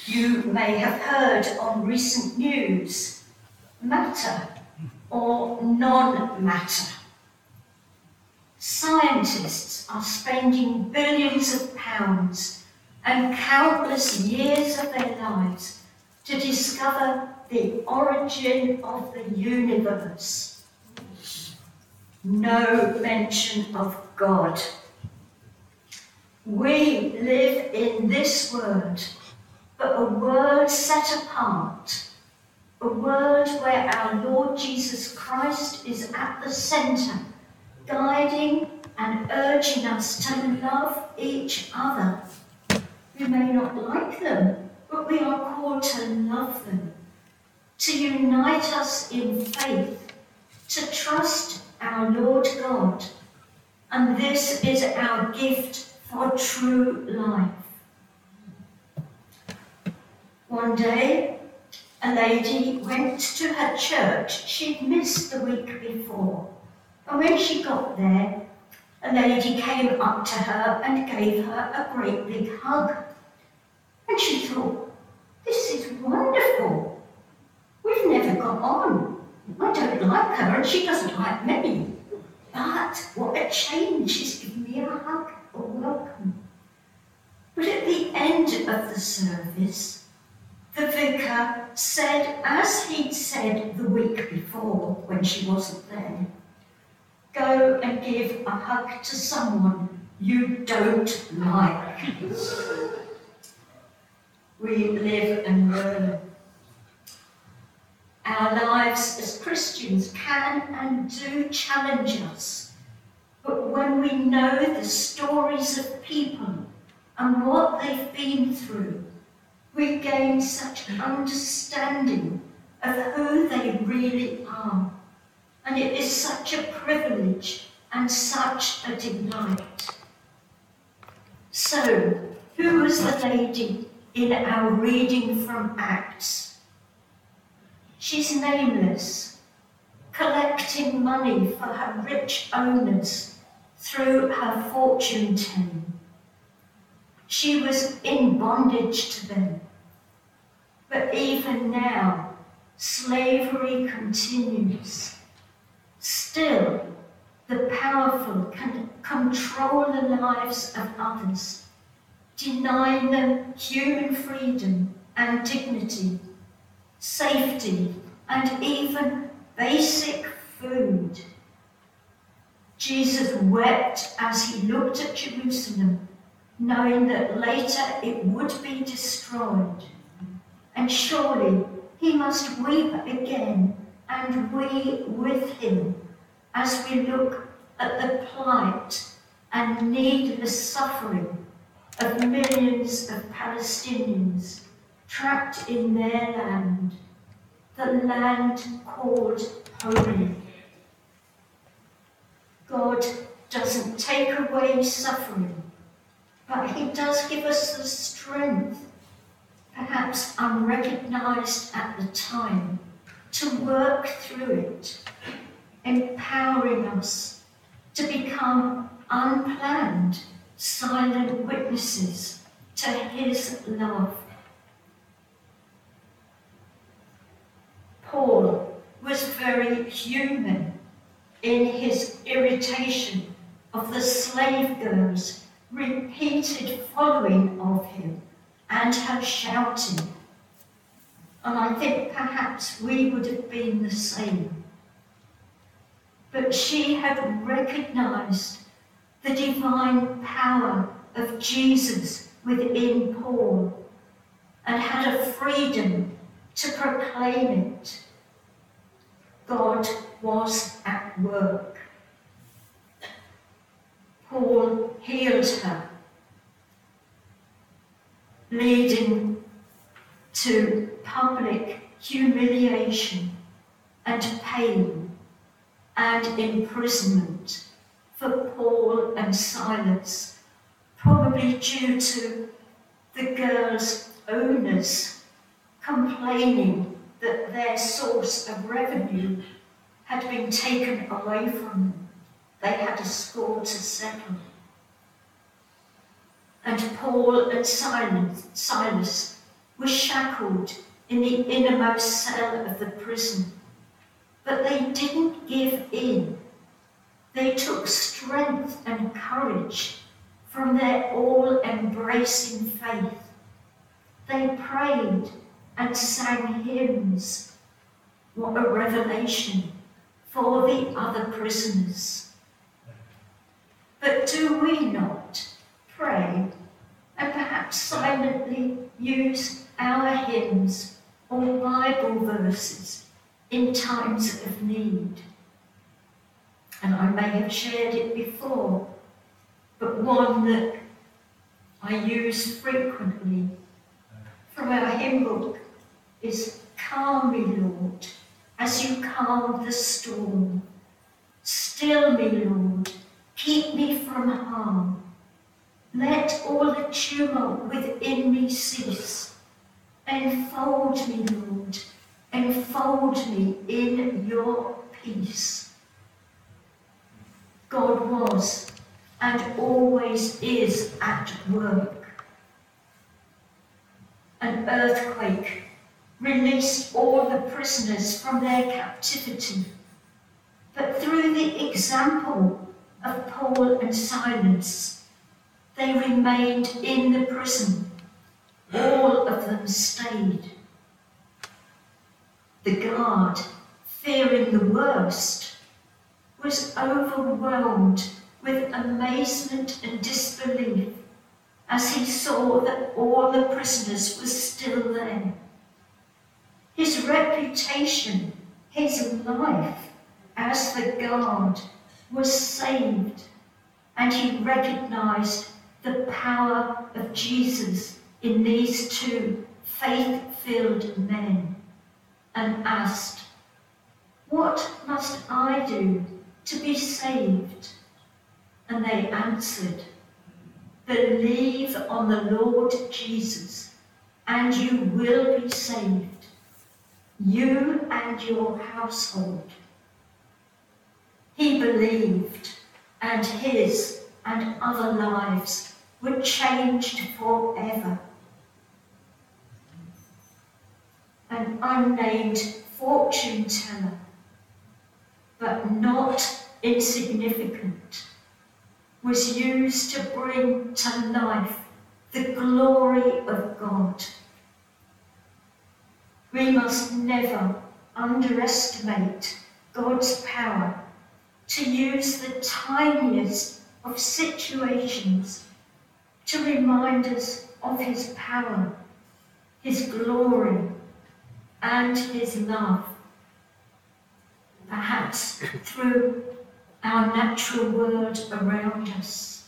You may have heard on recent news, matter or non-matter. Scientists are spending billions of pounds and countless years of their lives to discover the origin of the universe. No mention of God. We live in this world, but a world set apart, a world where our Lord Jesus Christ is at the centre, guiding and urging us to love each other. We may not like them, but we are called to love them, to unite us in faith, to trust our Lord God. And this is our gift for true life. One day, a lady went to her church she'd missed the week before. And when she got there, a lady came up to her and gave her a great big hug. And she thought, this is wonderful. We've never got on. I don't like her and she doesn't like me. But what a change, she's given me a hug, a welcome. But at the end of the service, the vicar said, as he'd said the week before when she wasn't there, go and give a hug to someone you don't like. We live and learn. Our lives as Christians can and do challenge us. But when we know the stories of people and what they've been through, we gain such understanding of who they really are. And it is such a privilege and such a delight. So, who was the lady in our reading from Acts? She's nameless, collecting money for her rich owners through her fortune telling. She was in bondage to them. But even now, slavery continues. Still, the powerful can control the lives of others, denying them human freedom and dignity, safety, and even basic food. Jesus wept as he looked at Jerusalem, knowing that later it would be destroyed. And surely he must weep again, and we with him, as we look at the plight and needless suffering of millions of Palestinians trapped in their land, the land called holy. God doesn't take away suffering, but he does give us the strength, perhaps unrecognized at the time, to work through it, empowering us to become unplanned, silent witnesses to his love. Paul was very human in his irritation of the slave girls' repeated following of him and her shouting. And I think perhaps we would have been the same. But she had recognized the divine power of Jesus within Paul and had a freedom to proclaim it. God was at work. Paul healed her, leading to public humiliation and pain and imprisonment for Paul and Silas, probably due to the girls' owners complaining that their source of revenue had been taken away from them. They had a score to settle. And Paul and Silas were shackled in the innermost cell of the prison, but they didn't give in. They took strength and courage from their all-embracing faith. They prayed and sang hymns. What a revelation for the other prisoners. But do we not pray and perhaps silently use our hymns or Bible verses in times of need? And I may have shared it before, but one that I use frequently from our hymn book is "Calm me, Lord, as you calm the storm. Still me, Lord, keep me from harm. Let all the tumult within me cease. Enfold me, Lord, enfold me in your peace." God was and always is at work. An earthquake released all the prisoners from their captivity, but through the example of Paul and Silas, they remained in the prison. All of them stayed. The guard, fearing the worst, was overwhelmed with amazement and disbelief as he saw that all the prisoners were still there. His reputation, his life as the guard was saved, and he recognized the power of Jesus in these two faith-filled men and asked, "What must I do to be saved?" And they answered, "Believe on the Lord Jesus, and you will be saved, you and your household." He believed, and his and other lives were changed forever. An unnamed fortune teller, but not insignificant, was used to bring to life the glory of God. We must never underestimate God's power to use the tiniest of situations to remind us of his power, his glory, and his love. Perhaps through our natural world around us.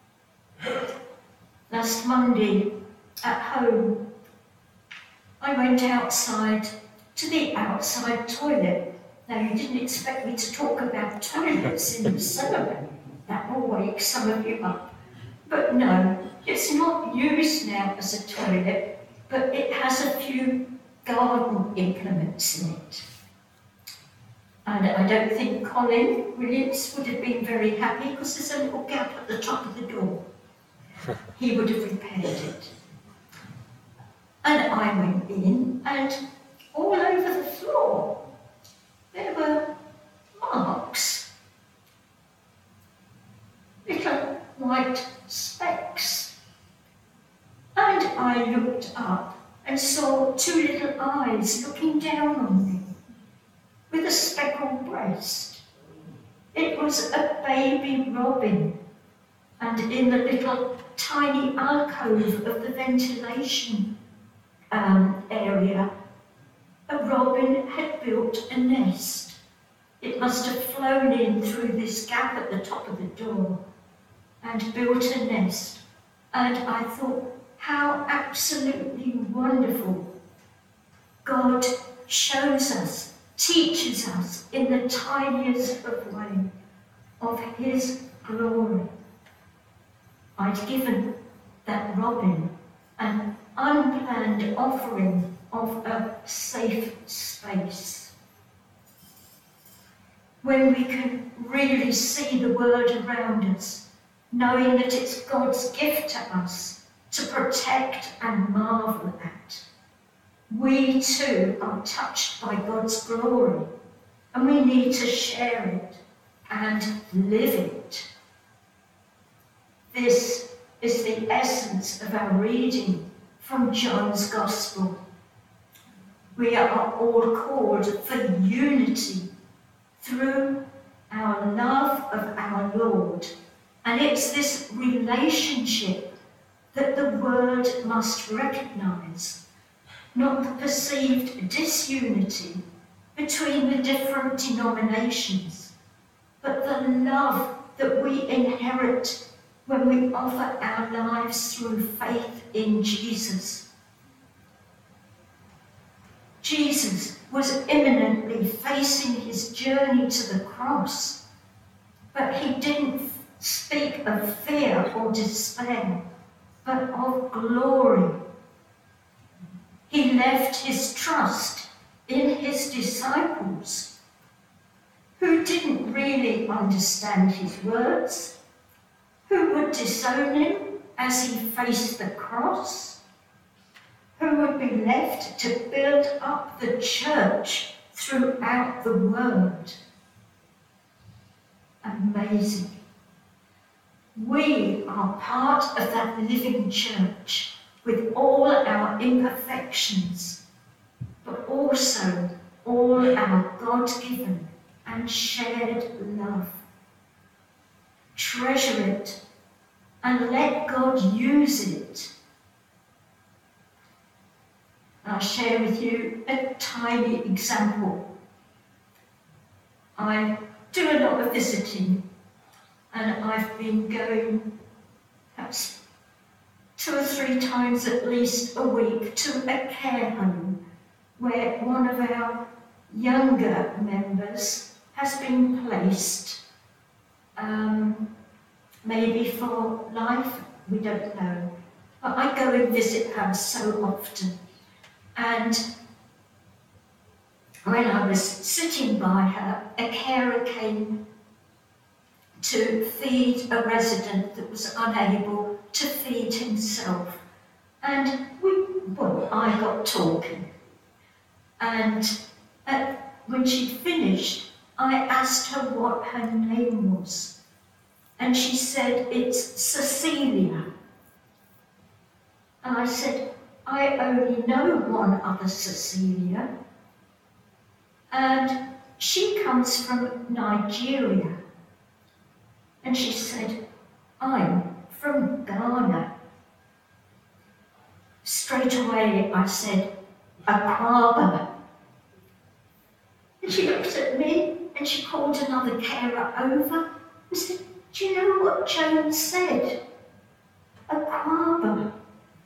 Last Monday at home, I went outside to the outside toilet. Now, you didn't expect me to talk about toilets in the sermon. That will wake some of you up. But no, it's not used now as a toilet, but it has a few garden implements in it. And I don't think Colin Williams would have been very happy because there's a little gap at the top of the door. He would have repaired it. And I went in, and all over the floor there were marks, little white specks. And I looked up and saw two little eyes looking down on me, with a speckled breast. It was a baby robin, and in the little tiny alcove of the ventilation area, a robin had built a nest. It must have flown in through this gap at the top of the door and built a nest. And I thought, how absolutely wonderful. God shows us, teaches us in the tiniest of ways of his glory. I'd given that robin an unplanned offering of a safe space. When we can really see the world around us, knowing that it's God's gift to us to protect and marvel at, We too are touched by God's glory, and we need to share it and live it. This is the essence of our reading from John's Gospel. We are all called for unity through our love of our Lord, and it's this relationship that the Word must recognise, not the perceived disunity between the different denominations, but the love that we inherit when we offer our lives through faith in Jesus. Jesus was imminently facing his journey to the cross, but he didn't speak of fear or despair, but of glory. He left his trust in his disciples, who didn't really understand his words, who would disown him as he faced the cross, who would be left to build up the church throughout the world. Amazing. We are part of that living church with all our imperfections, but also all our God-given and shared love. Treasure it and let God use it. I'll share with you a tiny example. I do a lot of visiting, and I've been going perhaps 2 or 3 times at least a week to a care home where one of our younger members has been placed, maybe for life, we don't know. But I go and visit her so often. And when I was sitting by her, a carer came to feed a resident that was unable to feed himself. And I got talking. And when she'd finished, I asked her what her name was. And she said, "It's Cecilia." And I said, "I only know one other Cecilia. And she comes from Nigeria." And she said, "I'm from Ghana." Straight away I said, "Akwaba." And she looked at me and she called another carer over and said, "Do you know what Joan said? Akwaba."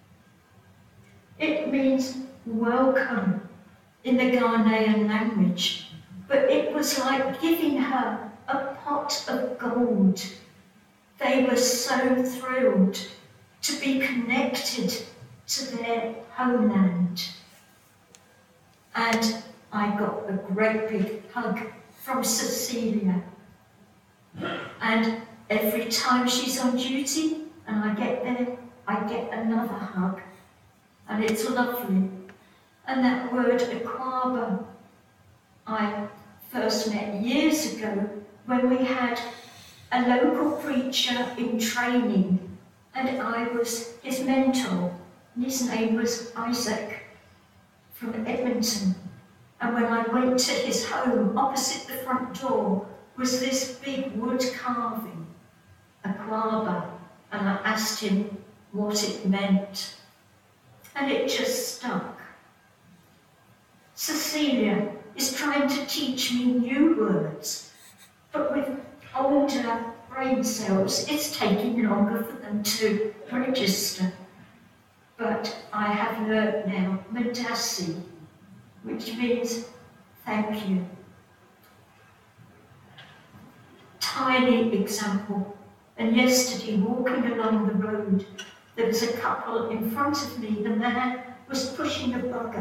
It means welcome in the Ghanaian language, but it was like giving her a pot of gold. They were so thrilled to be connected to their homeland. And I got a great big hug from Cecilia. And every time she's on duty and I get there, I get another hug. And it's lovely. And that word Akwaba, I first met years ago when we had a local preacher in training, and I was his mentor, and his name was Isaac from Edmonton. And when I went to his home, opposite the front door was this big wood carving, Akwaba, and I asked him what it meant. And it just stuck. Cecilia is trying to teach me new words, but with older brain cells, it's taking longer for them to register. But I have learnt now Madasi, which means thank you. Tiny example. And yesterday, walking along the road, there was a couple in front of me. The man was pushing a buggy.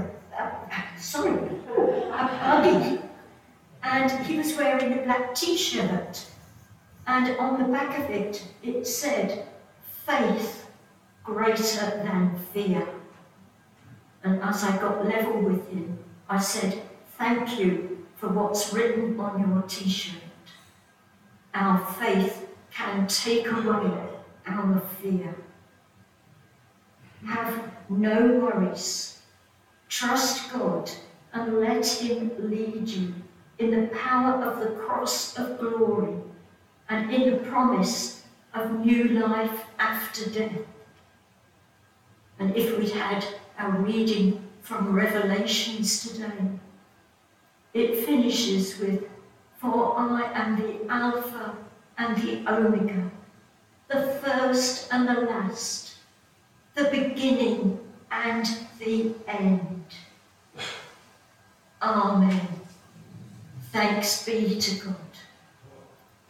And he was wearing a black t-shirt. And on the back of it, it said, "Faith greater than fear." And as I got level with him, I said, "Thank you for what's written on your t-shirt. Our faith can take away our fear. Have no worries. Trust God and let him lead you in the power of the cross of glory and in the promise of new life after death." And if we'd had our reading from Revelations today, it finishes with, "For I am the Alpha and the Omega, the first and the last, the beginning and the end." Amen. Thanks be to God.